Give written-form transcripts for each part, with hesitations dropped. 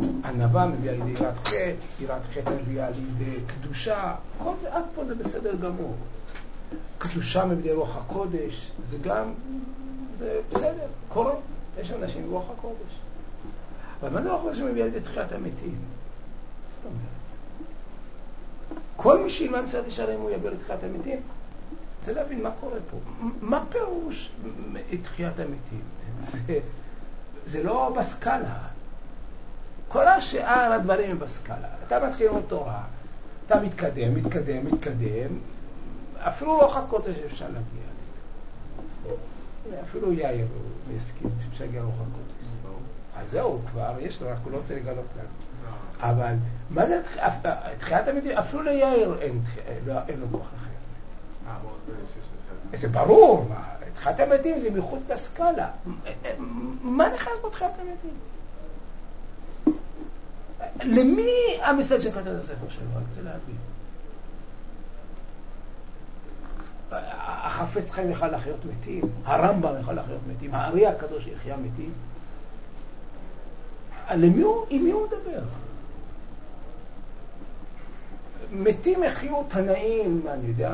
ענווה מביאה לידי יראת חטא, יראת חטא מביאה לידי קדושה, כל זה עד פה זה בסדר גמור. קדושה מביאה רוח הקודש, זה גם, זה בסדר, קורה, יש אנשים רוח הקודש. אבל מה זה רוח הקודש שמביאה לידי תחיית המתים? זאת אומרת, כל מי שילמד מסעד ישרים הוא יביא לתחיית המתים. רוצה להבין מה קורה פה. מה פירוש תחיית המתים? זה לא בסקאלה. כל השאר הדברים הם בסקאלה. אתה מתחיל עם תורה, אתה מתקדם, אפילו רוח הקודש אפשר להגיע לזה. אפילו יאיר הוא מסכים שאפשר להגיע רוח הקודש. אז זהו, כבר יש לו, רק הוא לא רוצה לגלות לנו. אבל מה זה תחיית המתים? אפילו ליאיר אין לו כוח אחר. זה ברור, תחיית המתים זה מחוץ לסקאלה. מה נכנס פה תחיית המתים? למי המסד שכתב את הספר שלו? אני רוצה להבין. החפץ חיים יכל לחיות מתים, הרמב"ם יכל לחיות מתים, הארי הקדוש יחיה מתים. עם מי הוא מדבר? מתים יחיו תנאים, אני יודע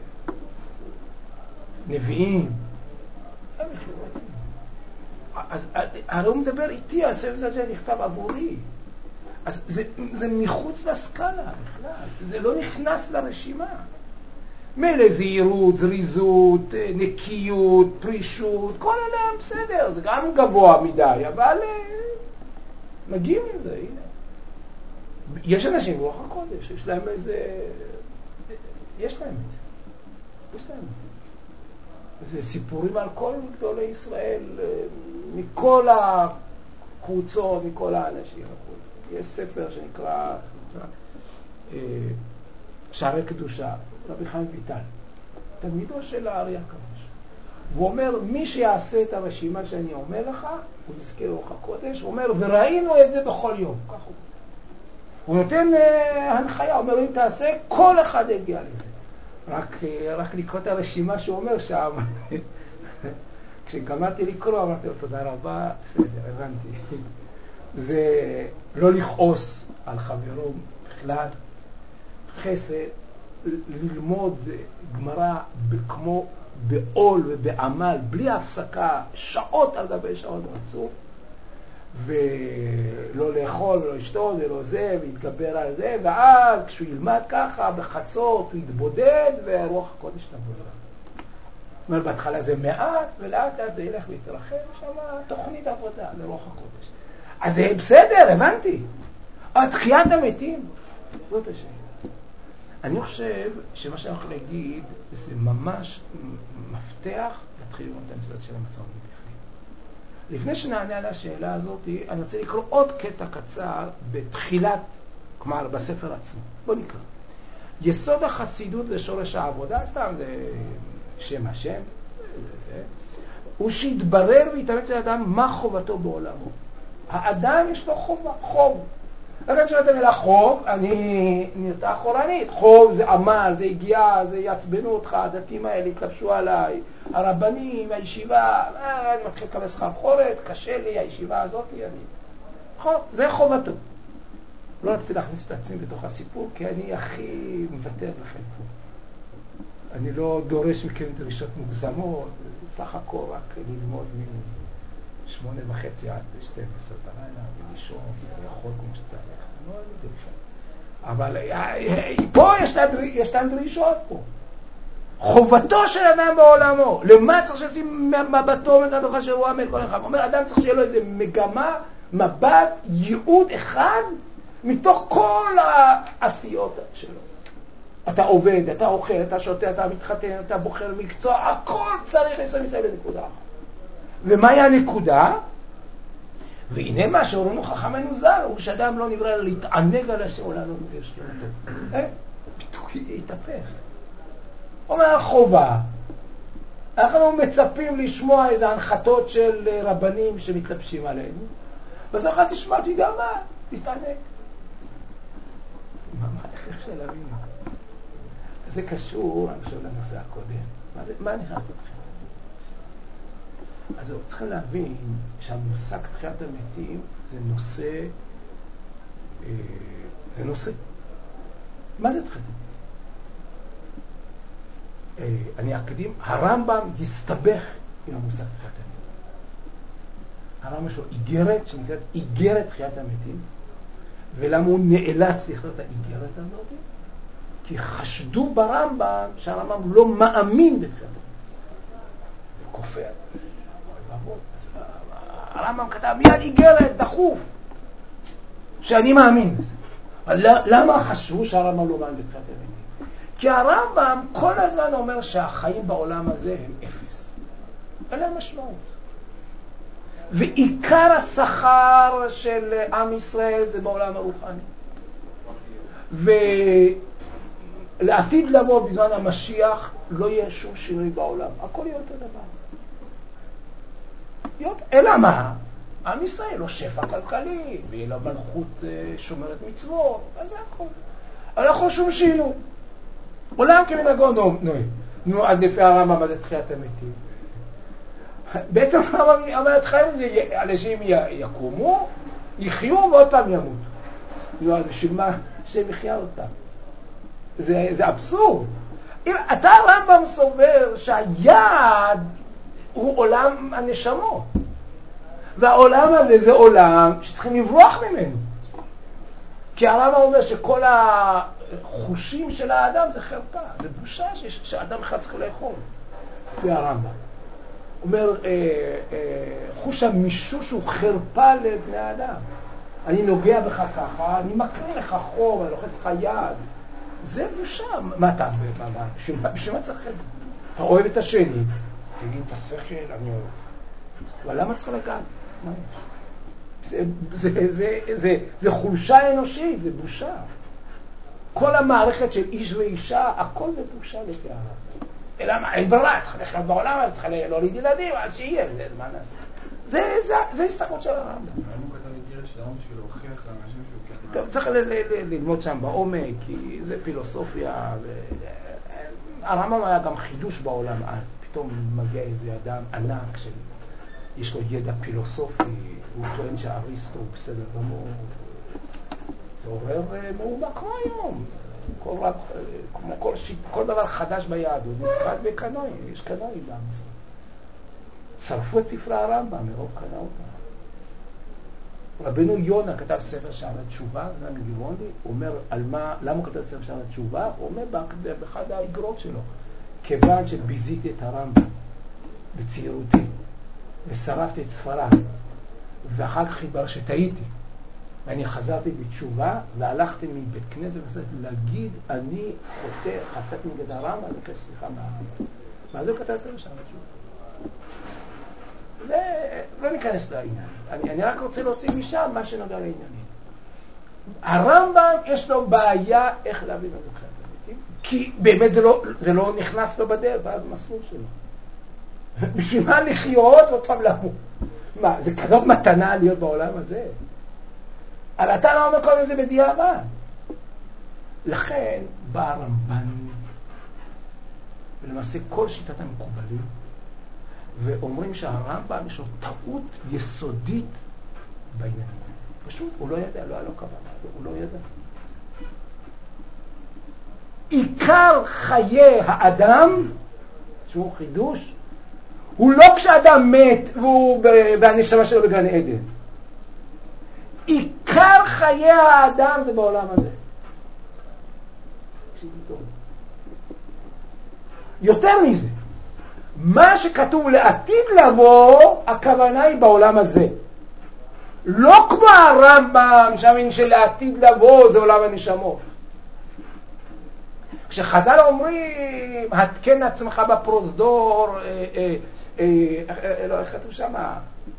נביאים. הם יחיו מתים. אז הרי הוא מדבר איתי, הספר הזה נכתב עבורי. אז זה מחוץ לסקאלה בכלל, זה לא נכנס לרשימה. מלא זהירות, זריזות, נקיות, פרישות, כל אלה בסדר, זה גם גבוה מדי, אבל מגיעים לזה, הנה. יש אנשים רוח הקודש, יש להם איזה... יש להם את זה. זה סיפורים על כל גדולי ישראל, מכל הקבוצות, מכל האנשים. יש ספר שנקרא שערי קדושה, רבי חיים ויטל, תלמידו של הארי הקדוש. הוא אומר, מי שיעשה את הרשימה שאני אומר לך, הוא יזכה לרוח הקודש, הוא אומר, וראינו את זה בכל יום. כך הוא נותן הנחיה, הוא אומר, אם תעשה, כל אחד יגיע לזה. רק לקרוא את הרשימה שהוא אומר שם. כשגמרתי לקרוא, אמרתי לו, תודה רבה, בסדר, הבנתי. זה לא לכעוס על חברו בכלל, חסד, ללמוד גמרא כמו בעול ובעמל, בלי הפסקה, שעות על גבי שעות רצוף, ולא לאכול ולא לשתות ולא זה, והתגבר על זה, ואז כשהוא ילמד ככה בחצות הוא יתבודד ורוח הקודש תבוא לו. זאת אומרת, בהתחלה זה מעט ולאט לאט זה ילך ויתרחב, שם תוכנית עבודה לרוח הקודש. אז זה בסדר, הבנתי. תחיית המתים, זאת השאלה. אני חושב שמה שאני יכול להגיד זה ממש מפתח להתחיל לראות את המסורת של המצב המתחיל. לפני שנענה על השאלה הזאת, אני רוצה לקרוא עוד קטע קצר בתחילת, כלומר בספר עצמו. בוא נקרא. יסוד החסידות ושורש העבודה, סתם זה שם השם, הוא שהתברר והתאמץ לאדם מה חובתו בעולמו. האדם יש לו חוב. לכן שאתה מילה חוב, אני נראה אחורנית. חוב זה עמל, זה הגיעה, זה יעצבנו אותך, הדתיים האלה התלבשו עליי, הרבנים, הישיבה, אני מתחיל לקבל שכר חורת, קשה לי, הישיבה הזאת, חוב, זה חובתו. לא רציתי להכניס את עצמי בתוך הסיפור, כי אני הכי מוותר לכם פה. אני לא דורש מכם דרישות מוגזמות, סך הכל רק ללמוד מ8:30 עד 12 בלילה, ולישון, ולאכול כמו שצריך. לא אני דרישות. אבל פה יש להם דרישות פה. חובתו של אדם בעולמו. למה צריך שישים מבטו מנדוך אשר הוא עמל כל אחד? הוא אומר, אדם צריך שיהיה לו איזה מגמה, מבט, ייעוד אחד, מתוך כל העשיות שלו. אתה עובד, אתה אוכל, אתה שותה, אתה מתחתן, אתה בוחר מקצוע, הכל צריך לסיים לנקודה אחת. ומהי הנקודה? והנה מה שאורנו חכמנו ז"ל, הוא שאדם לא נברא להתענג על השם, אולי לא מזה יש לו. פתאום יתהפך. אומר חובה, אנחנו מצפים לשמוע איזה הנחתות של רבנים שמתלבשים עלינו, בסוף אחד תשמע גם מה, תתענג. איך אפשר להבין? זה קשור, אני חושב, לנושא הקודם. מה נכנס אתכם? אז צריכים להבין שהמושג תחיית המתים זה נושא זה נושא. מה זה תחיית המתים? אני אקדים, הרמב"ם הסתבך עם המושג תחיית המתים. הרמב"ם יש לו איגרת שנקראת איגרת תחיית המתים, ולמה הוא נאלץ לכתוב את האיגרת הזאת? כי חשדו ברמב"ם שהרמב"ם לא מאמין בתחיית המתים. הוא כופר. הרמב"ם כתב מיד איגרת, דחוף, שאני מאמין בזה. למה חשבו שהרמב"ם לא מאמין בתחיית המתים? כי הרמב"ם כל הזמן אומר שהחיים בעולם הזה הם אפס. אין להם משמעות. ועיקר השכר של עם ישראל זה בעולם הרוחני. ולעתיד לבוא בזמן המשיח לא יהיה שום שינוי בעולם. הכל יהיה אותו דבר. אלא מה? עם ישראל לא שפע כלכלי, ויהיה לו מלכות שומרת מצוות, אז זה הכל. אבל לא יכול שום שינוי. עולם כמנהגו נוהג. נו, אז לפי הרמב"ם מה זה תחיית המתים? בעצם אמרת חיים זה אנשים יקומו, יחיו ועוד פעם ימות. נו, אז בשביל מה שהם יחיה אותם? זה אבסורד. אם אתה הרמב"ם סובר שהיעד הוא עולם הנשמות, והעולם הזה זה עולם שצריכים לברוח ממנו. כי הרמב"ם אומר שכל החושים של האדם זה חרפה, זה בושה שאדם אחד צריך לאכול. זה הרמב"ם. אומר, חוש המישוש הוא חרפה לבני האדם. אני נוגע בך ככה, אני מקרין לך חור, אני לוחץ לך יד. זה בושה. מה אתה? בשביל מה צריך את זה? אתה אוהב את השני, תגיד את השכל, אני אוהב. אבל למה צריך לגעת? מה יש? זה חולשה אנושית, זה בושה. כל המערכת של איש ואישה, הכל זה בושה לפי הרמב"ם. אלא מה? אין ברירה, צריך לחיות בעולם, צריך להוליד ילדים, אז שיהיה, מה נעשה? זה הסתכלות של הרמב"ם. הוא כתב איגרת של הרמב"ם בשביל להוכיח לאנשים שהוא טוב, צריך ללמוד שם בעומק, כי זה פילוסופיה. הרמב"ם היה גם חידוש בעולם אז. פתאום מגיע איזה אדם ענק שיש לו ידע פילוסופי, הוא טוען שהאריסטו הוא בסדר גמור. זה עורר מהומה כמו היום. כמו כל דבר חדש ביהדות, נתקד בקנאים, יש קנאים בעם ישראל. שרפו את ספרי הרמב"ם מרוב קנאות. רבנו יונה כתב ספר שער התשובה, זה מגבעוני, הוא אומר למה הוא כתב ספר שער התשובה? הוא אומר באחד האיגרות שלו, כיוון שביזיתי את הרמב"ם בצעירותי, ושרפתי את ספריו, ואחר כך התברר שטעיתי, ואני חזרתי בתשובה, והלכתי מבית כנסת להגיד, אני חטאת נגד הרמב"ם, אני מבקש סליחה מהרמב"ם. מה זה הוא כתב ספר שער התשובה? זה, לא ניכנס לעניין. אני רק רוצה להוציא משם מה שנוגע לעניינים. הרמב"ם יש לו בעיה איך להבין את זה תחיית המתים, כי באמת זה לא נכנס לו בדרך, במסלול שלו. בשביל מה לחיות ועוד פעם למות? מה, זה כזאת מתנה להיות בעולם הזה? אבל אתה לא אומר כל זה בדיעבד. לכן בא הרמב"ן, ולמעשה כל שיטת המקובלים, ואומרים שהרמב"ם יש לו טעות יסודית בעניין. פשוט, הוא לא ידע, לא היה לו כוונה, הוא לא ידע. עיקר חיי האדם, שהוא חידוש, הוא לא כשאדם מת והנשמה שלו בגן עדן. עיקר חיי האדם זה בעולם הזה. יותר מזה, מה שכתוב לעתיד לבוא, הכוונה היא בעולם הזה. לא כמו הרמב"ם, שהאמין שלעתיד לבוא זה עולם הנשמות. כשחז"ל אומרים, התקן עצמך בפרוזדור, איך כתוב שמה?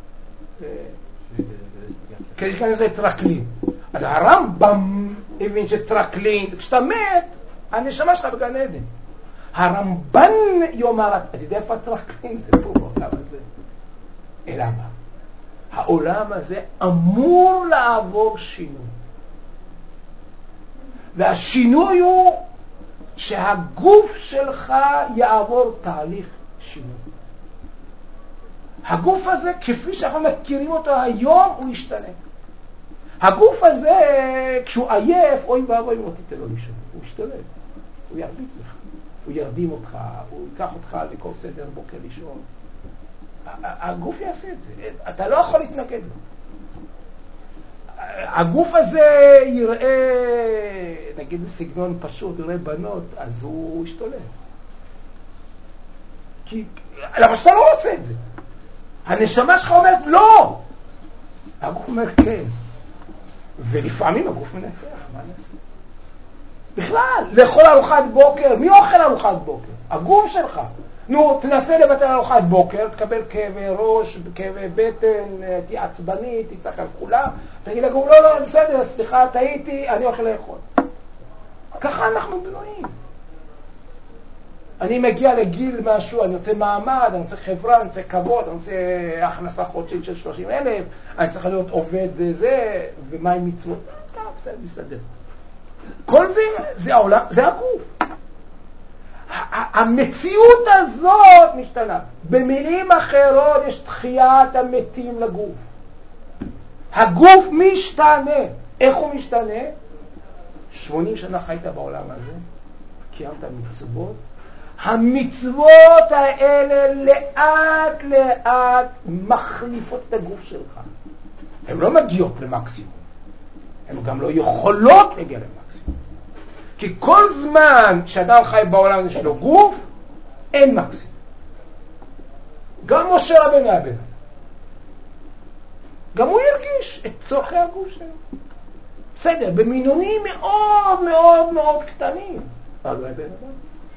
כדי להיכנס לטרקלין. אז הרמב"ם הבין שטרקלין, כשאתה מת, הנשמה שלך בגן עדן. הרמב"ן יאמר, אתה יודע איפה הטרקלין? זה פה בעולם הזה. אלא מה? העולם הזה אמור לעבור שינוי. והשינוי הוא שהגוף שלך יעבור תהליך שינוי. הגוף הזה, כפי שאנחנו מכירים אותו היום, הוא ישתנה. הגוף הזה, כשהוא עייף, אוי ואבוי אם לא תיתן לו לישון, הוא ישתולל, הוא ירביץ לך, הוא ירדים אותך, הוא ייקח אותך לקרוא סדר בוקר לישון. הגוף יעשה את זה, אתה לא יכול להתנגד לו. הגוף הזה יראה, נגיד בסגנון פשוט, יראה בנות, אז הוא ישתולל. כי, למה שאתה לא רוצה את זה? הנשמה שלך אומרת לא! הגוף אומר כן. ולפעמים הגוף מנצח, מה נעשה? בכלל, לאכול ארוחת בוקר, מי אוכל ארוחת בוקר? הגוף שלך. נו, תנסה לבטל ארוחת בוקר, תקבל כאבי ראש, כאבי בטן, תהיה עצבני, תצעק על כולם, תגיד לגוף, לא, בסדר, סליחה, טעיתי, אני הולך לאכול. ככה אנחנו בנויים. אני מגיע לגיל משהו, אני רוצה מעמד, אני רוצה חברה, אני רוצה כבוד, אני רוצה הכנסה חודשית של 30,000, אני צריך להיות עובד זה, ומה עם מצוות? בסדר, מסתדר. כל זה העולם, זה הגוף. המציאות הזאת משתנה. במילים אחרות יש תחיית המתים לגוף. הגוף משתנה. איך הוא משתנה? 80 שנה חיית בעולם הזה, קיימת מצוות. המצוות האלה לאט לאט מחליפות את הגוף שלך. הן לא מגיעות למקסימום. הן גם לא יכולות להגיע למקסימום. כי כל זמן שאדם חי בעולם הזה שלו גוף, אין מקסימום. גם משה רבנו היה בן אדם. גם הוא ירגיש את צורכי הגוף שלו. בסדר, במינונים מאוד מאוד מאוד קטנים. אבל הוא היה בן אדם.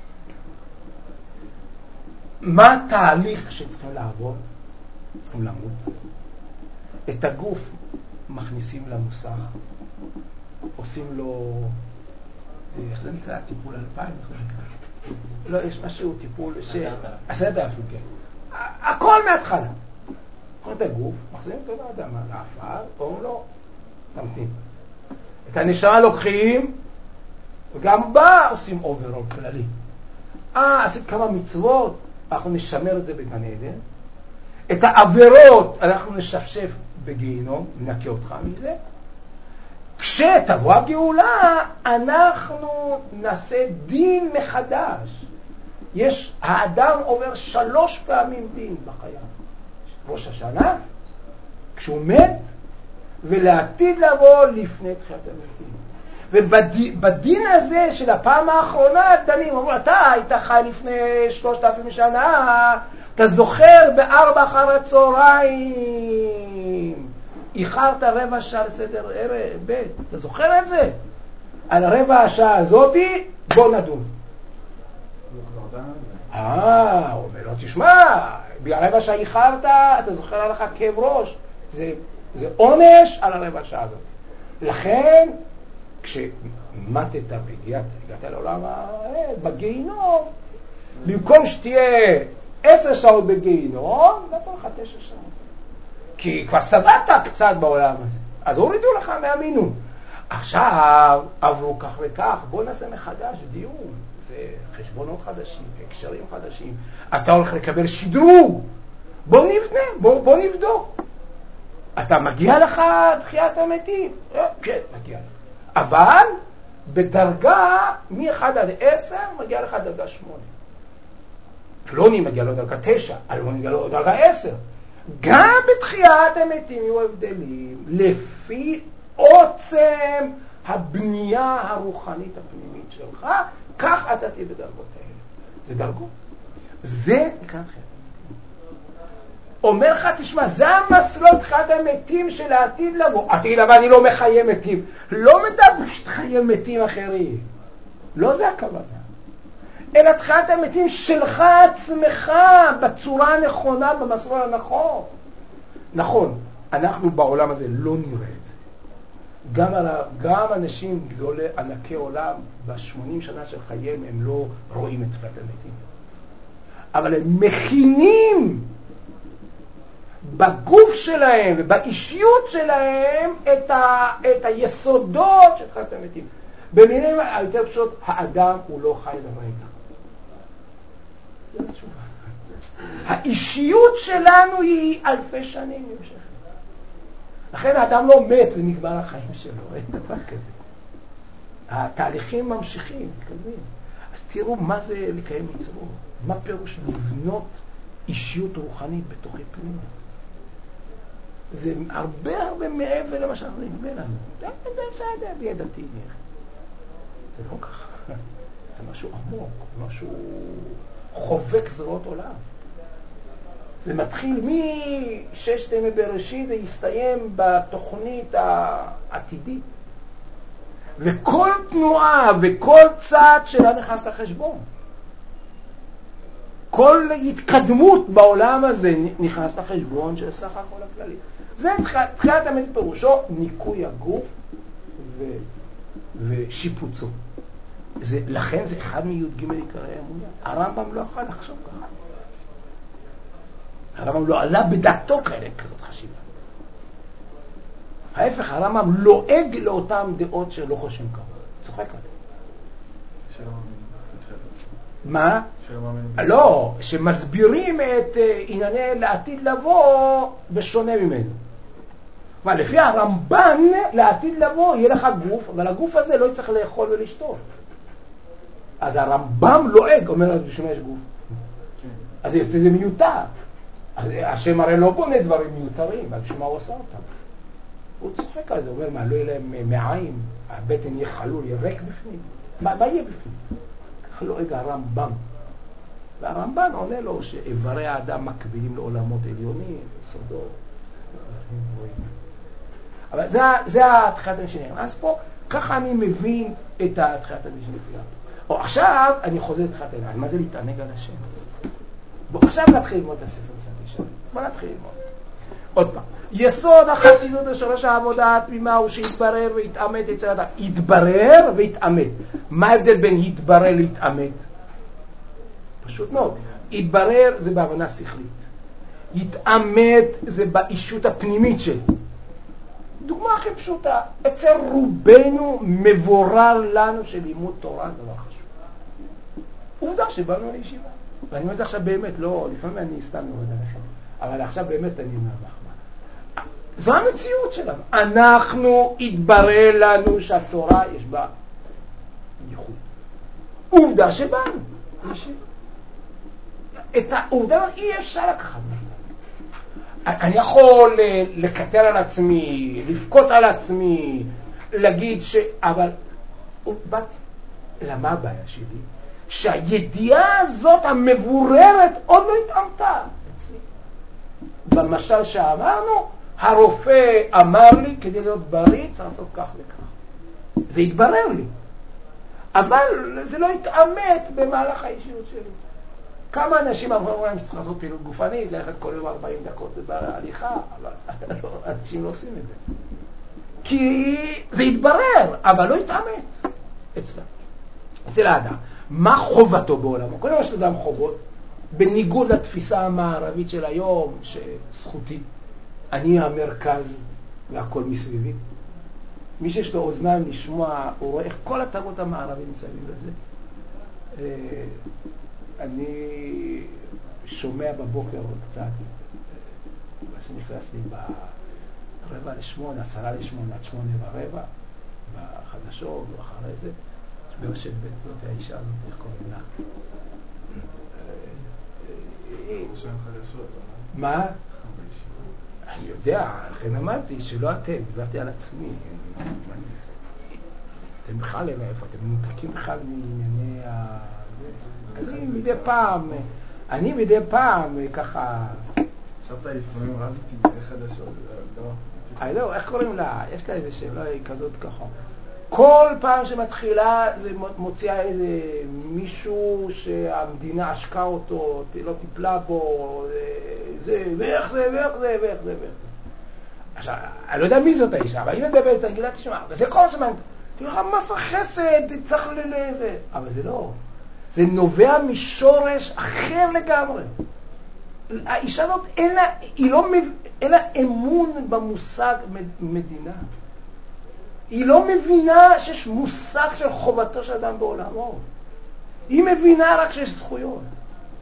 מה התהליך שצריכים לעבור? צריכים למות. את הגוף מכניסים למוסך, עושים לו, איך זה נקרא? טיפול 2000? איך זה נקרא? לא, יש משהו, טיפול 10,000, כן. הכל מההתחלה. את הגוף, מחזירים אותו לאדמה, לאפר, אומרים לו, תמתין. את הנשמה לוקחים, וגם בה עושים אוברול כללי. עשית כמה מצוות, אנחנו נשמר את זה בגן עדן. את העבירות אנחנו נשפשף בגיהינום, נקה אותך מזה. כשתבוא הגאולה, אנחנו נעשה דין מחדש. האדם עובר 3 פעמים דין בחייו. ראש השנה, כשהוא מת, ולעתיד לבוא לפני תחיית המתים. ובדין הזה של הפעם האחרונה דנים, אומרים, אתה היית חי לפני 3,000 שנה, אתה זוכר ב4 אחר הצהריים, איחרת רבע שעה לסדר בית, אתה זוכר את זה? על הרבע השעה הזאת, בוא נדון. הוא אומר לו, תשמע, ברבע שעה איחרת, אתה זוכר עליך כאב ראש, זה עונש על הרבע שעה הזאת. לכן, כשמתת והגעת לעולם בגיהינום, במקום שתהיה 10 שעות בגיהינום, נתן לך 9 שעות. כי כבר סבבת קצת בעולם הזה. אז הורידו לך מהמינון. עכשיו עברו כך וכך, בוא נעשה מחדש דיון. זה חשבונות חדשים, הקשרים חדשים. אתה הולך לקבל שדרוג. בוא נבנה, בוא נבדוק. אתה מגיע לך תחיית המתים? כן, מגיע לך. אבל בדרגה מ-1 עד 10 מגיע לך דרגה 8. פלוני מגיע לו דרגה 9, אלמוני מגיע לו דרגה 10. גם בתחיית המתים יהיו הבדלים לפי עוצם הבנייה הרוחנית הפנימית שלך, כך אתה תהיה בדרגות האלה. זה דרגות. זה נקרא תחיית המתים. אומר לך, תשמע, זה המסלול תחיית המתים של העתיד לבוא. עתיד לבוא, אני לא מחיה מתים. לא מדבר שתחיה מתים אחרים. לא זה הכוונה. אלא תחיית המתים שלך עצמך, בצורה הנכונה, במסלול הנכון. נכון, אנחנו בעולם הזה לא נראה את זה. גם אנשים גדולי, ענקי עולם, ב80 שנה של חייהם, הם לא רואים את תחיית המתים. אבל הם מכינים בגוף שלהם ובאישיות שלהם את היסודות של תחיית המתים. במילים היותר פשוט, האדם הוא לא חי לרגע. זה התשובה. האישיות שלנו היא אלפי שנים נמשכת. לכן האדם לא מת ונגמר החיים שלו, אין דבר כזה. התהליכים ממשיכים, מתקדמים. אז תראו מה זה לקיים מצוות, מה פירוש לבנות אישיות רוחנית בתוכי פנימה. זה הרבה מעבר למה שאנחנו נדמה לנו. זה בידתי נראה. זה לא ככה. זה משהו עמוק, משהו חובק זרועות עולם. זה מתחיל מששת ימי בראשית ויסתיים בתוכנית העתידית. וכל תנועה וכל צעד שלה נכנס לחשבון. כל התקדמות בעולם הזה נכנס לחשבון של סך הכל הכללי. זה תחילת המת פירושו ניקוי הגוף ושיפוצו. לכן זה אחד מי"ג עיקרי האמונה. הרמב"ם לא יכול לחשוב ככה. הרמב"ם לא עלה בדעתו כזאת חשיבה. ההפך, הרמב"ם לועג לאותם דעות שלא חושבים ככה. צוחק עליהם. מה? לא, שמסבירים את ענייני לעתיד לבוא בשונה ממנו. לפי הרמב"ן לעתיד לבוא יהיה לך גוף, אבל הגוף הזה לא יצטרך לאכול ולשתות. אז הרמב"ם לועג, אומר בשביל מה יש גוף. אז זה מיותר. אז השם הרי לא בונה דברים מיותרים, אז בשביל מה הוא עושה אותם? הוא צוחק על זה, הוא אומר, מה, לא יהיה להם מעיים, הבטן יהיה חלול, יהיה ריק בפנים. מה יהיה בפנים? ככה לועג הרמב"ם. והרמב"ן עונה לו שאיברי האדם מקבילים לעולמות עליונים, סודות. אבל זה התחילת המשנה. אז פה, ככה אני מבין את התחילת המשנה. או עכשיו אני חוזר לתחילת המשנה. אז מה זה להתענג על השם? בוא עכשיו נתחיל ללמוד את הספר הזה. בוא נתחיל ללמוד. עוד פעם. יסוד החסידות ושורש העבודה התמימה הוא שיתברר ויתאמת אצל האדם. יתברר ויתאמת. מה ההבדל בין יתברר להתאמת? פשוט מאוד. יתברר זה בהבנה שכלית. יתאמת זה באישות הפנימית שלי. דוגמה הכי פשוטה. אצל רובנו מבורר לנו שלימוד תורה זה דבר חשוב. עובדה שבאנו לישיבה. ואני אומר את זה עכשיו באמת, לא, לפעמים אני סתם יורד עליכם. אבל עכשיו באמת אני אומר מחמד. זו המציאות שלנו. אנחנו יתברר לנו שהתורה יש בה ייחוד. עובדה שבאנו לישיבה. את העובדה אי אפשר לקחת. אני יכול לקטר על עצמי, לפקוט על עצמי, להגיד אבל למה הבעיה שלי? שהידיעה הזאת המבוררת עוד לא התאמתה אצלי. במשל שאמרנו, הרופא אמר לי כדי להיות בריא צריך לעשות כך וכך. זה התברר לי. אבל זה לא התאמת במהלך האישיות שלי. כמה אנשים אמרו להם שצריך לעשות פעילות גופנית, ללכת כל יום 40 דקות בהליכה, אבל אנשים לא עושים את זה. כי זה התברר, אבל לא התאמת אצל האדם. מה חובתו בעולמו? קודם כל יש לאדם חובות, בניגוד לתפיסה המערבית של היום, שזכותי, אני המרכז והכל מסביבי. מי שיש לו אוזניים לשמוע, הוא רואה איך כל התרבות המערבית מסביב לזה. אני שומע בבוקר קצת, כשנכנסתי ב7:45, 7:50, עד 8:15, בחדשות או אחרי זה, ברשת בית זאת האישה הזאת, איך קוראים לה? מה? אני יודע, לכן אמרתי שלא אתם, דיברתי על עצמי. אתם בכלל איפה, אתם מנותקים בכלל מענייני אני מדי פעם ככה... חשבת לפעמים רביתי חדשות, לא, איך קוראים לה? יש לה איזה שאלה כזאת ככה. כל פעם שמתחילה זה מוציאה איזה מישהו שהמדינה עשקה אותו, לא טיפלה בו, ואיך זה. עכשיו, אני לא יודע מי זאת האישה, אבל היא מדברת, אני גילה תשמע, וזה כל הזמן, תראה, מס החסד, צריך לזה, אבל זה לא. זה נובע משורש אחר לגמרי. האישה הזאת, אין לה אמון במושג מדינה. היא לא מבינה שיש מושג של חובתו של אדם בעולמו. היא מבינה רק שיש זכויות.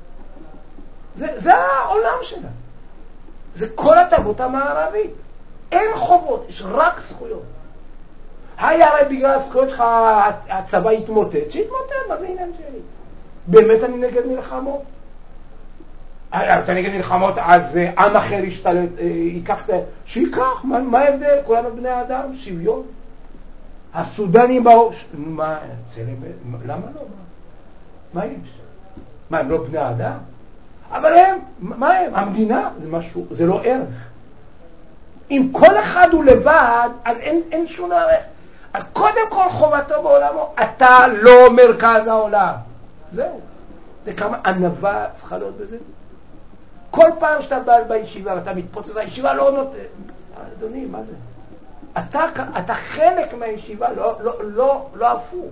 זה העולם שלה. זה כל התרבות המערבית. אין חובות, יש רק זכויות. הרי בגלל הזכויות שלך הצבא יתמוטט, שיתמוטט, מה זה עניין שלי? באמת אני נגד מלחמות? אתה נגד מלחמות, אז עם אחר ישתלט, שיקח, מה ההבדל? כולנו בני אדם, שוויון. הסודנים בראש, למה לא? מה יש? מה, הם לא בני אדם? אבל הם, מה הם? המדינה זה משהו, זה לא ערך. אם כל אחד הוא לבד, אז אין שום ערך. אז קודם כל חובתו בעולמו, אתה לא מרכז העולם. זהו. זה כמה ענווה צריכה להיות בזה. כל פעם שאתה בא בישיבה ואתה מתפוצץ, הישיבה לא נותנת. אדוני, מה זה? אתה חלק מהישיבה, לא הפוך.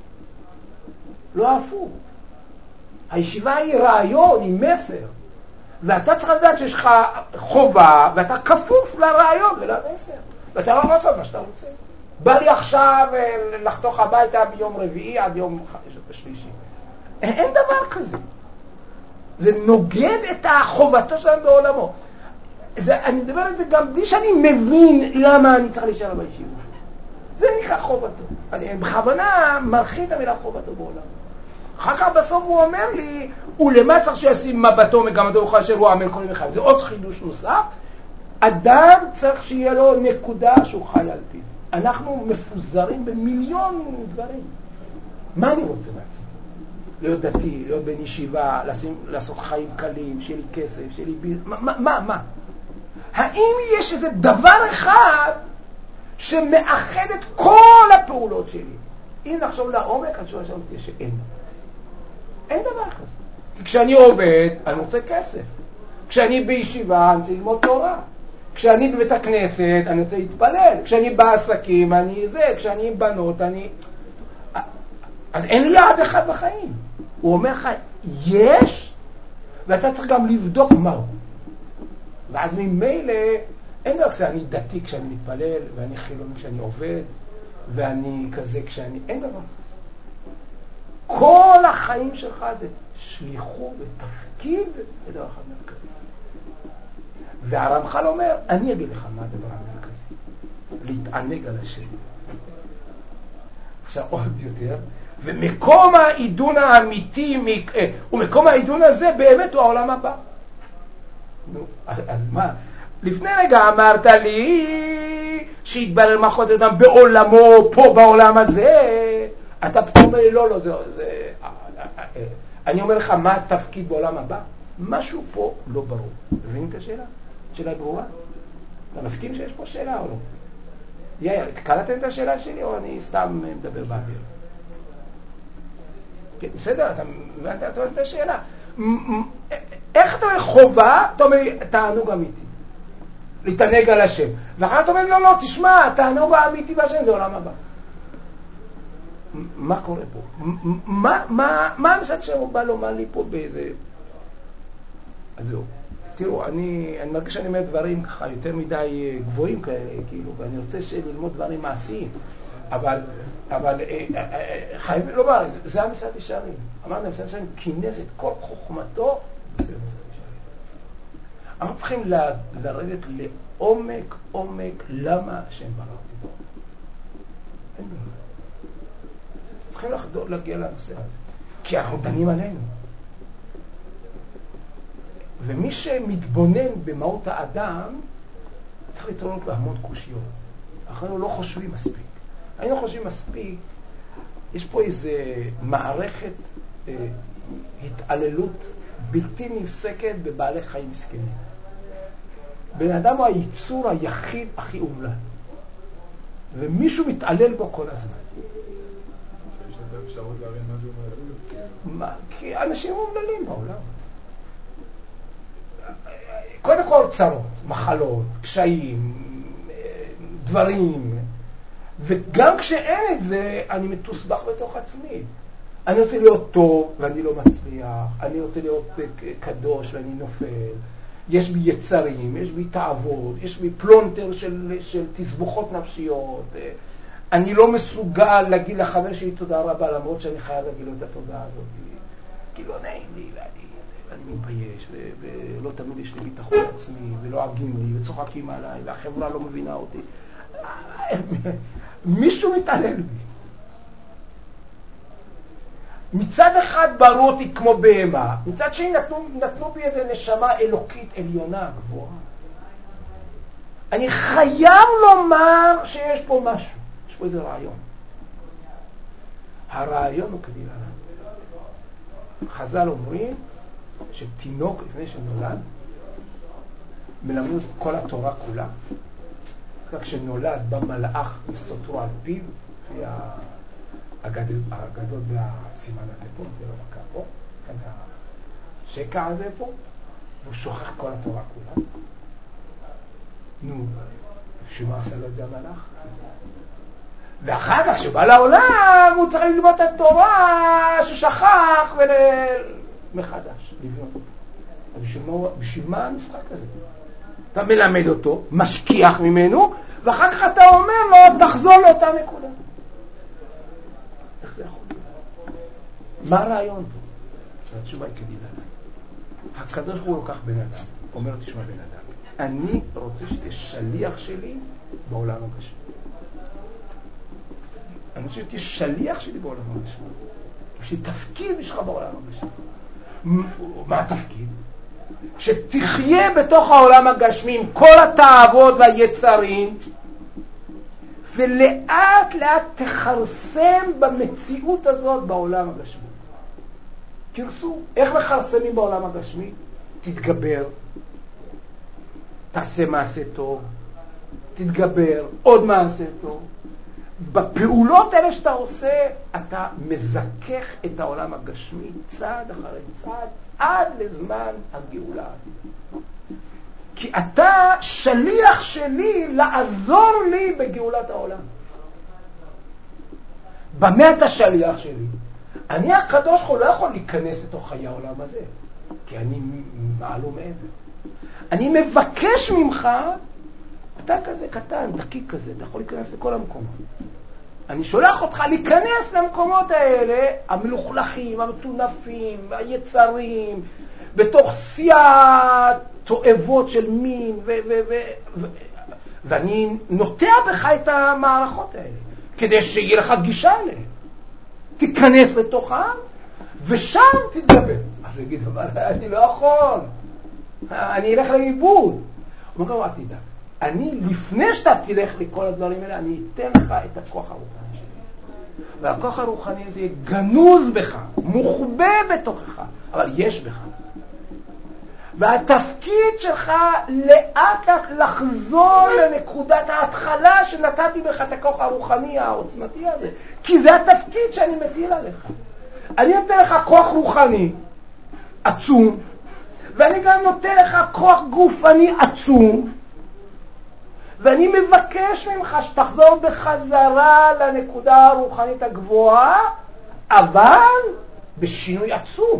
לא הפוך. הישיבה היא רעיון, היא מסר. ואתה צריך לדעת שיש לך חובה, ואתה כפוף לרעיון ולמסר. ואתה לא לעשות מה שאתה רוצה. בא לי עכשיו לחתוך הביתה ביום רביעי עד יום שלישי. אין דבר כזה. זה נוגד את החובתו שלהם בעולמו. אני מדבר על זה גם בלי שאני מבין למה אני צריך להישאר בישיבה. זה נקרא חובתו. אני בכוונה מרחיב את המילה חובתו בעולם. אחר כך בסוף הוא אומר לי, ולמה צריך שישים מבטו מגמתו וכאשר הוא עמל כל ימי חייו. זה עוד חידוש נוסף. אדם צריך שיהיה לו נקודה שהוא חי על פי. אנחנו מפוזרים במיליון דברים. מה אני רוצה בעצמי? להיות דתי, להיות בן ישיבה, לעשות חיים קלים, שיהיה לי כסף, שיהיה לי ביז... מה? האם יש איזה דבר אחד שמאחד את כל הפעולות שלי? אם נחשוב לעומק, אני חושב שאין. אין דבר כזה. כי כשאני עובד, אני רוצה כסף. כשאני בישיבה, אני רוצה ללמוד תורה. כשאני בבית הכנסת, אני רוצה להתפלל. כשאני בעסקים, אני זה. כשאני עם בנות, אני... אז אין לי יעד אחד בחיים. הוא אומר לך, יש, ואתה צריך גם לבדוק מהו. ואז ממילא, אין דבר כזה, אני דתי כשאני מתפלל, ואני חילוני כשאני עובד, ואני כזה כשאני... אין דבר כזה. כל החיים שלך זה שליחות ותפקיד ודבר אחד מרכזי. והרמח"ל אומר, אני אגיד לך מה הדבר המרכזי. להתענג על השם. עכשיו עוד יותר, ומקום העידון האמיתי, ומקום העידון הזה באמת הוא העולם הבא. נו, אז מה? לפני רגע אמרת לי שיתברר מאחות אדם בעולמו, פה בעולם הזה. אתה פתאום אומר לי, לא, זה... אני אומר לך, מה התפקיד בעולם הבא? משהו פה לא ברור. מבינים את השאלה? שאלה ברורה? אתה מסכים שיש פה שאלה או לא? יאיר, קלטתם את השאלה שלי או אני סתם מדבר באוויר? כן, בסדר, אתה מבין את השאלה. איך אתה אומר חובה? אתה אומר, תענוג אמיתי. להתענג על השם. ואחר אתה אומר, לא, תשמע, תענוג האמיתי בהשם זה עולם הבא. מה קורה פה? מה המשל שהוא בא לומר לי פה באיזה... אז זהו. תראו, אני מרגיש שאני אומר דברים ככה יותר מדי גבוהים כאלה, כאילו, ואני רוצה ללמוד דברים מעשיים. אבל חייבים לומר, זה המסעד ישרים. אמרנו, המסעד ישרים כינס את כל חוכמתו, זה המסעד ישרים. אנחנו צריכים לרדת לעומק, למה השם ברא אותי. אין דבר. צריכים להגיע לנושא הזה. כי אנחנו דנים עלינו. ומי שמתבונן במהות האדם, צריך לתרון לו המון קושיות. אנחנו לא חושבים מספיק. היינו חושבים מספיק, יש פה איזו מערכת התעללות בלתי נפסקת בבעלי חיים מסכנים. בן אדם הוא היצור היחיד הכי אומלל. ומישהו מתעלל בו כל הזמן. יש יותר אפשרות להבין מה זה אומלל? כי אנשים אומללים בעולם. קודם כל צרות, מחלות, קשיים, דברים. וגם כשאין את זה, אני מתוסבך בתוך עצמי. אני רוצה להיות טוב ואני לא מצליח. אני רוצה להיות קדוש ואני נופל. יש בי יצרים, יש בי תאוות, יש בי פלונטר של תסבוכות נפשיות. אני לא מסוגל להגיד לחבר שלי תודה רבה, למרות שאני חייב להגיד לו את התודה הזאת. כי לא נעים לי, אני מתבייש, ולא תמיד יש לי ביטחון עצמי, ולא אגים לי, וצוחקים עליי, והחברה לא מבינה אותי. מישהו מתעלל בי. מצד אחד ברו אותי כמו בהמה, מצד שני נתנו בי איזו נשמה אלוקית עליונה גבוהה. אני חייב לומר שיש פה משהו, יש פה איזה רעיון. הרעיון הוא כדי להלן. חז"ל אומרים שתינוק לפני שנולד, מלמדו את כל התורה כולה. רק כשנולד במלאך מסותרו על פיו, לפי האגדות זה הסימן הזה פה, זה לא מקר פה, כאן השקע הזה פה, והוא שוכח כל התורה כולה. נו, שמה עשה לו את זה המלאך? ואחר כך שבא לעולם הוא צריך ללמוד את התורה ששכח מחדש, לבנות אותה. בשביל מה המשחק הזה? אתה מלמד אותו, משכיח ממנו, ואחר כך אתה אומר לו, תחזור לאותה נקודה. איך זה יכול להיות? מה הרעיון פה? התשובה היא כדילה. הקדוש הוא לוקח בן אדם, אומר לו, תשמע בן אדם, אני רוצה שתהיה שליח שלי בעולם הגשמי. אני רוצה שתהיה שליח שלי בעולם הגשמי. שתפקיד בשבילך בעולם הגשמי. מה התפקיד? שתחיה בתוך העולם הגשמי עם כל התאוות והיצרים, ולאט לאט תחרסם במציאות הזאת בעולם הגשמי. תרסו, איך מחרסמים בעולם הגשמי? תתגבר, תעשה מעשה טוב, תתגבר, עוד מעשה טוב. בפעולות האלה שאתה עושה, אתה מזכך את העולם הגשמי צעד אחרי צעד, עד לזמן הגאולה. כי אתה שליח שלי לעזור לי בגאולת העולם. במה אתה שליח שלי? אני הקדוש הוא לא יכול להיכנס לתוך חיי העולם הזה, כי אני מעלו מעבר. אני מבקש ממך, אתה כזה קטן, דקיק כזה, אתה יכול להיכנס לכל המקומות. אני שולח אותך להיכנס למקומות האלה, המלוכלכים, המטונפים, היצרים, בתוך שיא תועבות של מין, ואני נוטע בך את המערכות האלה, כדי שיהיה לך גישה אליהם. תיכנס לתוכם, ושם תתגבר. אז יגיד, אבל אני לא יכול. אני אלך לאיבוד. הוא אומר, אל תדע. אני, לפני שאתה תלך לכל הדברים האלה, אני אתן לך את הכוח הרוחני שלי. והכוח הרוחני הזה יהיה גנוז בך, מוחבא בתוכך, אבל יש בך. והתפקיד שלך לאט לאט לחזור לנקודת ההתחלה שנתתי בך את הכוח הרוחני העוצמתי הזה. כי זה התפקיד שאני מטיל עליך. אני נותן לך כוח רוחני עצום, ואני גם נותן לך כוח גופני עצום, ואני מבקש ממך שתחזור בחזרה לנקודה הרוחנית הגבוהה, אבל בשינוי עצום.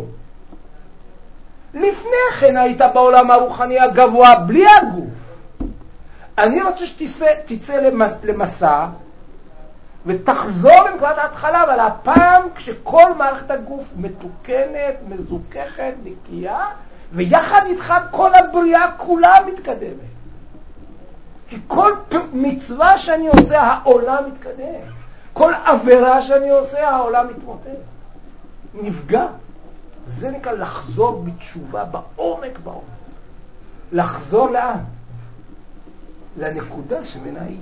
לפני כן היית בעולם הרוחני הגבוה בלי הגוף. אני רוצה שתצא למסע ותחזור לנקודת ההתחלה, אבל הפעם כשכל מערכת הגוף מתוקנת, מזוכחת, נקייה, ויחד איתך כל הבריאה כולה מתקדמת. כי כל מצווה שאני עושה העולם מתקדם. כל עבירה שאני עושה העולם מתמוטט. נפגע. זה נקרא לחזור בתשובה בעומק. לחזור לאן? לנקודה שמנה הייתי.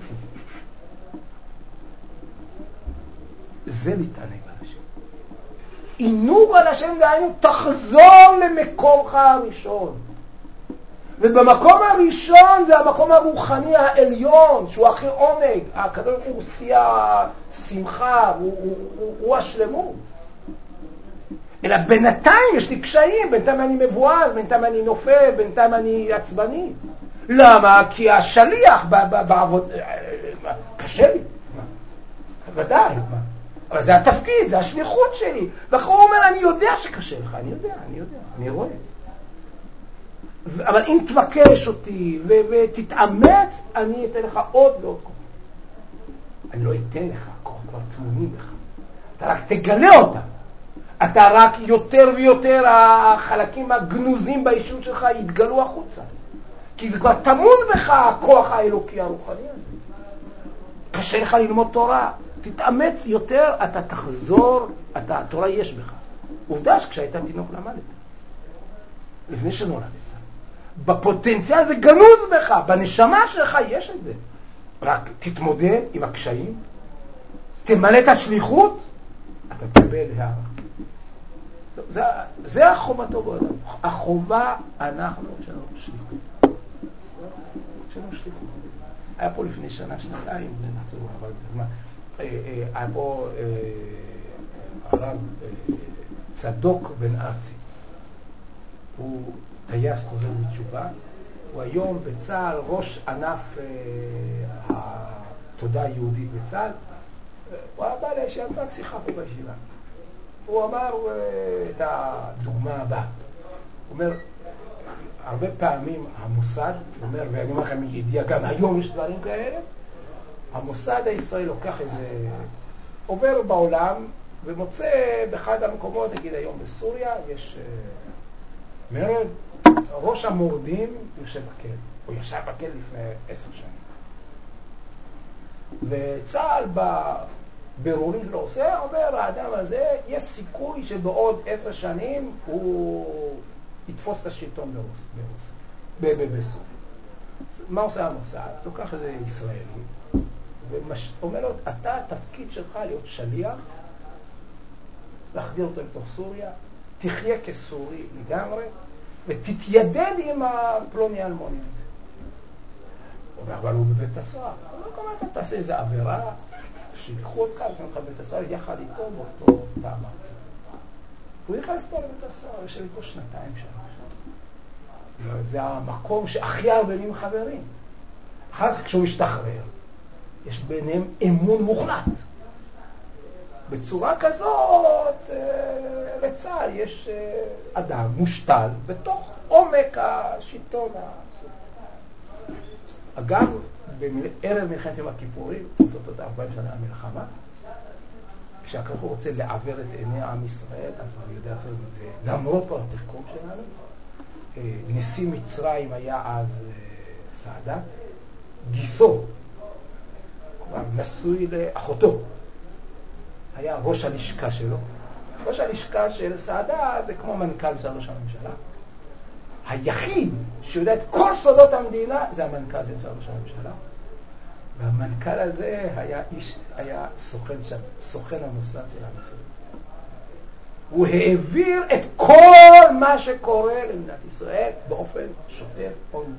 זה להתענג על השם. עינוג על השם דהיינו, תחזור למקומך הראשון. ובמקום הראשון זה המקום הרוחני העליון, שהוא הכי עונג. הקדוש הוא שיא השמחה, הוא השלמות. אלא בינתיים יש לי קשיים, בינתיים אני מבועז, בינתיים אני נופל, בינתיים אני עצבני. למה? כי השליח בעבוד... קשה לי. ודאי. אבל זה התפקיד, זה השליחות שלי. ואחר הוא אומר, אני יודע שקשה לך, אני יודע, אני רואה. אבל אם תבקש אותי ותתאמץ, אני אתן לך עוד ועוד כוח. אני לא אתן לך כוח, כבר תמונים לך. אתה רק תגלה אותם. אתה רק יותר ויותר החלקים הגנוזים באישות שלך יתגלו החוצה. כי זה כבר תמון בך הכוח האלוקי הרוחני הזה. קשה לך ללמוד תורה, תתאמץ יותר, אתה תחזור, התורה יש בך. עובדה שכשהיית תינוק למדת. לפני שנולדת. בפוטנציאל זה גנוז בך, בנשמה שלך יש את זה. רק תתמודד עם הקשיים, תמלא את השליחות, אתה תקבל הערה. זה החובתו בעולם. החובה, אנחנו, יש לנו שליחות. יש לנו שליחות. היה פה לפני שנה, שנתיים, נחזור אבל בזמן. היה פה הרב צדוק בן ארצי. הוא טייס חוזר בתשובה. הוא היום בצה"ל ראש ענף התודעה היהודית בצה"ל. הוא בא לישיבת שיחה פה בישיבה. הוא אמר את הדוגמה הבאה. הוא אומר, הרבה פעמים המוסד, הוא אומר, ואני אומר לכם מידיעה, גם היום יש דברים כאלה, המוסד הישראלי לוקח איזה, עובר בעולם ומוצא באחד המקומות, נגיד היום בסוריה, יש מרד, ראש המורדים יושב בכלא. הוא ישב בכלא לפני 10 שנים. וצה"ל בבירורים שלו עושה, אומר, האדם הזה, יש סיכוי שבעוד 10 שנים הוא יתפוס את השלטון בסוריה. מה עושה המוסד? לוקח איזה ישראלי, ואומר לו, אתה, התפקיד שלך להיות שליח, להחדיר אותו לתוך סוריה, תחיה כסורי לגמרי, ותתיידד עם הפלוני האלמוני הזה. הוא אומר, אבל הוא בבית הסוהר. הוא אומר, כמה אתה תעשה איזו עבירה, שיקחו אותך, ושמו לך בבית הסוהר, יחד איתו באותו פעם ארצה. הוא נכנס פה לבית הסוהר, יושב איתו 2-3 שנים. זה המקום שהכי הרבה עם חברים. אחר כך כשהוא משתחרר, יש ביניהם אמון מוחלט. בצורה כזאת, לצה"ל יש אדם מושתל בתוך עומק השלטון הסורי. אגב, בערב מלחמת יום הכיפורים, אותו 40 שנה המלחמה, כשהקדוש ברוך הוא רוצה לעוור את עיני עם ישראל, אז הוא יודע לעשות את זה. למרות כל התחכום שלנו, נשיא מצרים היה אז סאדאת, גיסו, כלומר נשוי לאחותו, היה ראש הלשכה שלו. ראש הלשכה של סאדאת זה כמו מנכ"ל משרד ראש הממשלה. היחיד שיודע את כל סודות המדינה זה המנכ"ל של משרד ראש הממשלה. והמנכ"ל הזה היה סוכן המוסד של עם ישראל. הוא העביר את כל מה שקורה למדינת ישראל באופן שוטף אונליין.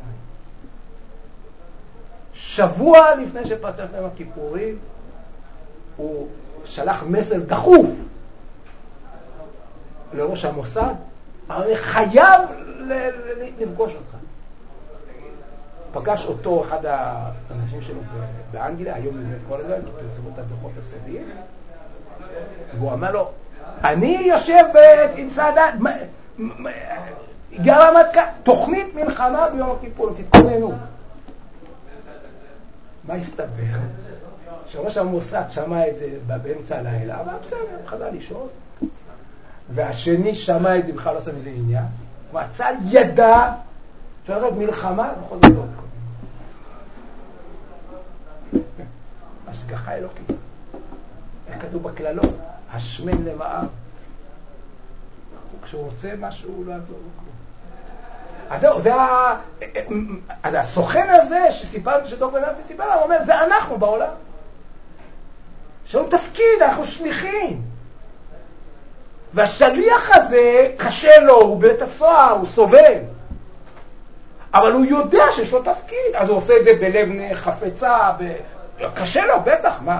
שבוע לפני שפרצה מלחמת יום הכיפורים, הוא שלח מסר דחוף לראש המוסד, אני חייב לפגוש אותך. פגש אותו אחד האנשים שלו באנגליה, היום באמת כל הזמן, כי פרסמו את הדוחות הסודיים, והוא אמר לו, אני יושב עם סאדאת, הגיע רמטכ"ל, תוכנית מלחמה ביום הכיפורים, תתכוננו. מה הסתבר? שראש המוסד שמע את זה באמצע הלילה, אבל בסדר, חזר לישון. והשני שמע את זה, בכלל לא עשה מזה עניין. והצה"ל ידע שהולכת מלחמה, בכל זאת לא קודם. השגחה אלוקית. איך כתוב בכללות? השמן למער. כשהוא רוצה משהו, הוא לא יעזור לו כלום. אז זהו, אז הסוכן הזה שסיפרנו, שדוק בן ארצי סיפר, הוא אומר, זה אנחנו בעולם. יש לנו תפקיד, אנחנו שליחים. והשליח הזה, קשה לו, הוא בית הסוהר, הוא סובל. אבל הוא יודע שיש לו תפקיד, אז הוא עושה את זה בלב חפצה, קשה לו, בטח, מה?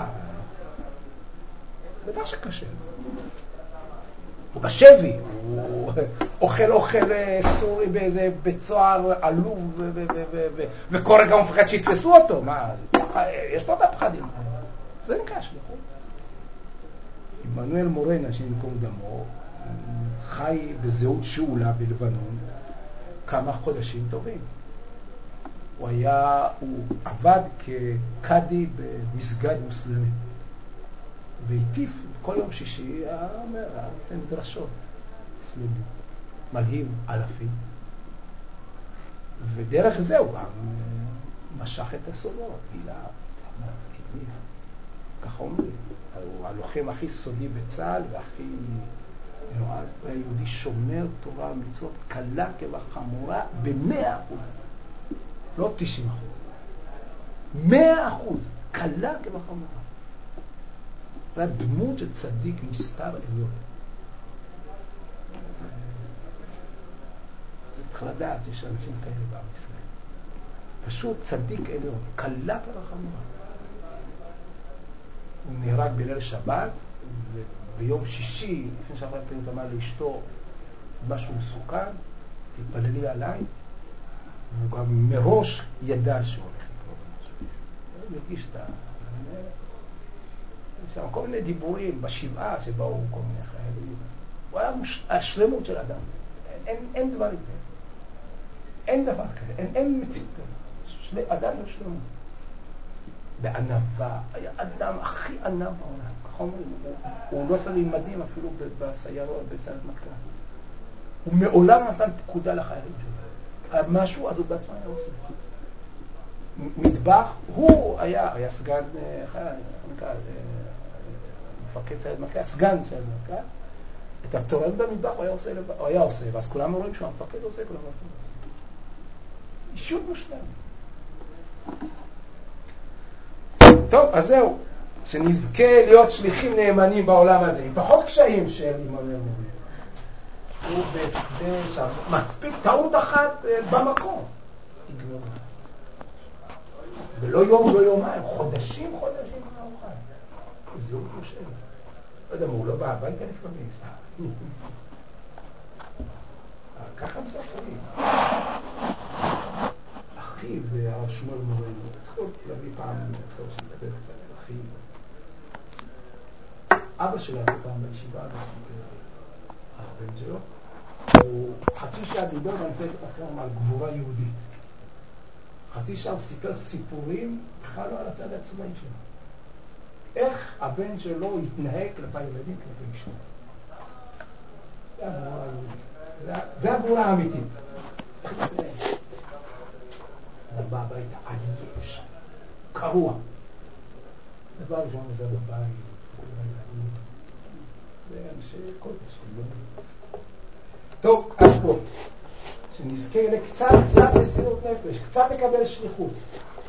בטח שקשה לו. הוא בשבי, הוא אוכל סורי באיזה בית סוהר עלוב, וכל רגע הוא מפחד שיתפסו אותו, מה? יש לו את הפחדים. זה נקרא שליחות. עמנואל מורנה, שנקום דמו, חי בזהות שאולה בלבנון כמה חודשים טובים. הוא עבד כקאדי במסגד מוסלמי, והיא מטיף כל יום שישי, אומר, אתם דרשות, סליבי, מלהיב אלפים, ודרך זה הוא גם משך את הסודות, גילה, ככה אומרים, הוא הלוחם הכי סודי בצה"ל והכי נועד, הוא היה יהודי שומר תורה ומצוות קלה כבחמורה ב100%, לא 90%, 100%, קלה כבחמורה. הוא היה דמות של צדיק מספר עליון. צריך לדעת, יש אנשים כאלה בעם ישראל. פשוט צדיק עליון, קלה כבחמורה. הוא נהרג בליל שבת, וביום שישי, לפני שאחרי פעמים אמר לאשתו משהו מסוכן, תתפללי עליי, והוא גם מראש ידע שהוא הולך לקרוא במשהו. הוא הרגיש את יש שם כל מיני דיבורים בשבעה שבאו כל מיני חיילים. הוא היה השלמות של אדם. אין דבר כזה. אין דבר כזה. אין מציאות כזה. אדם לא שלמות. בענווה. היה אדם הכי ענב בעולם. ככה אומרים. הוא לא עשה לימדים אפילו בסיירות, בסיירת מטכ"ל. הוא מעולם נתן פקודה לחיילים שלו. משהו, אז הוא בעצמו היה עושה. מטבח, הוא היה סגן, מפקד סיירת מטכ"ל, סגן סיירת מטכ"ל, את התורן במטבח הוא היה עושה, ואז כולם רואים שהמפקד עושה, כולם עושים. אישות מושלם. טוב, אז זהו, שנזכה להיות שליחים נאמנים בעולם הזה, עם פחות קשיים של אימאנויל מורה. הוא בהסדר שם, מספיק טעות אחת במקום. יגמרו. ולא יום, לא יומיים, חודשים מה הוא חי. זהו משה. לא יודע מה, הוא לא בא הביתה לפעמים, סתם. ככה מספרים. אחיו זה הרב שמואל מורנו. צריך להביא פעם, טוב שנדבר קצת על אחיו. אבא שלו היה פעם בישיבה, וסיפר הבן שלו. הוא חצי שעה דיבר ואמצא את אחרם על גבורה יהודית. חצי שעה הוא סיפר סיפורים, בכלל לא על הצד הצבאי שלו. איך הבן שלו התנהג כלפי ילדים, כלפי אשתו. זה הגבורה היהודית. זה הגבורה האמיתית. הוא בא הביתה עייף, קרוע. דבר ראשון זה בבית, זה אנשי קודש. טוב, אז פה. שנזכה לקצת מסירות נפש, קצת לקבל שליחות.